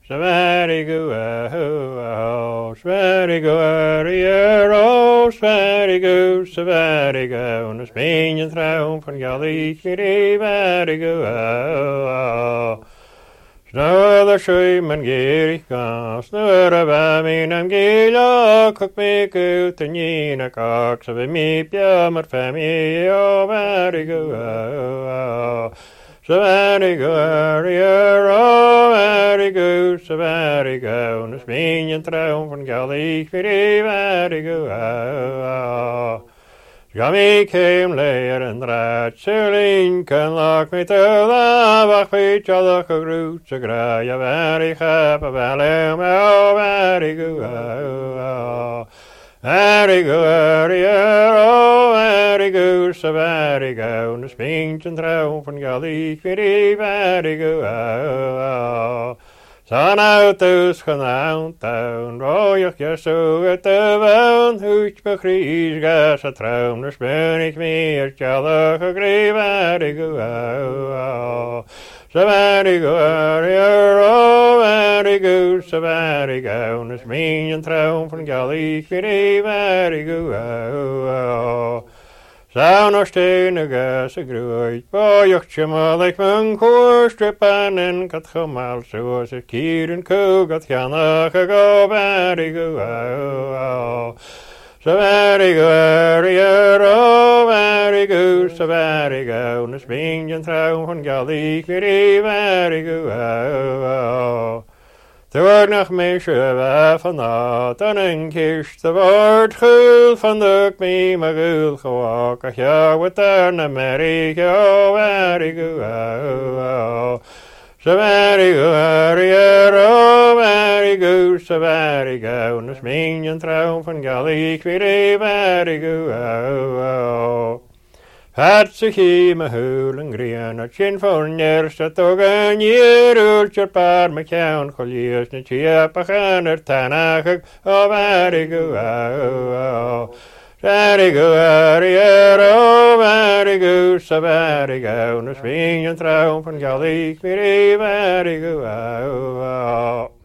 Shabari go, Shabari go, Ariero, Shabari go, and the Spain and thrown from Galley, Shabari go. Snow the shame and gary cast, no rabamin and gila, cook me go to Nina Cox of a me, Piamar family, oh, very go. Shabari go, Ariero, very go, Shabari go, and the Spain and thrown from Galley, very go. Gummy came later and that Shirling can lock me to the back each other roots a gray, a very happy valley, oh, very good, very good, oh, very good, so very good, and the spinch and throw from Gully, very good. Son out those can out down, royach so at the bound, hooch becrees gas a throne, the spinach me a chalach a grave, very good. So very good, oh, very good, so very good, the spinach and throne from Gully, very good. Sound of steen a gas a gruit, boyach chima like man core strip and cat chamal so as a kid and cook at Yanach a go very good. So very good, oh, very good, so very good, and the spring and throw from Galley, very good. Toen nog meisje van nacht en een kist de woord gul van de kmie maar gul gewak ja wat er Amerika oh very good so very good oh very good so very good en sming en trouw van Galley very good. Had zich hier me hulen green, at chin voor neerste toch een jeerultje paar me kjaan gelies, net chiapach en tanachig, oh very good, very good, oh very good, so very good, en swing en trouw van Galley, very good.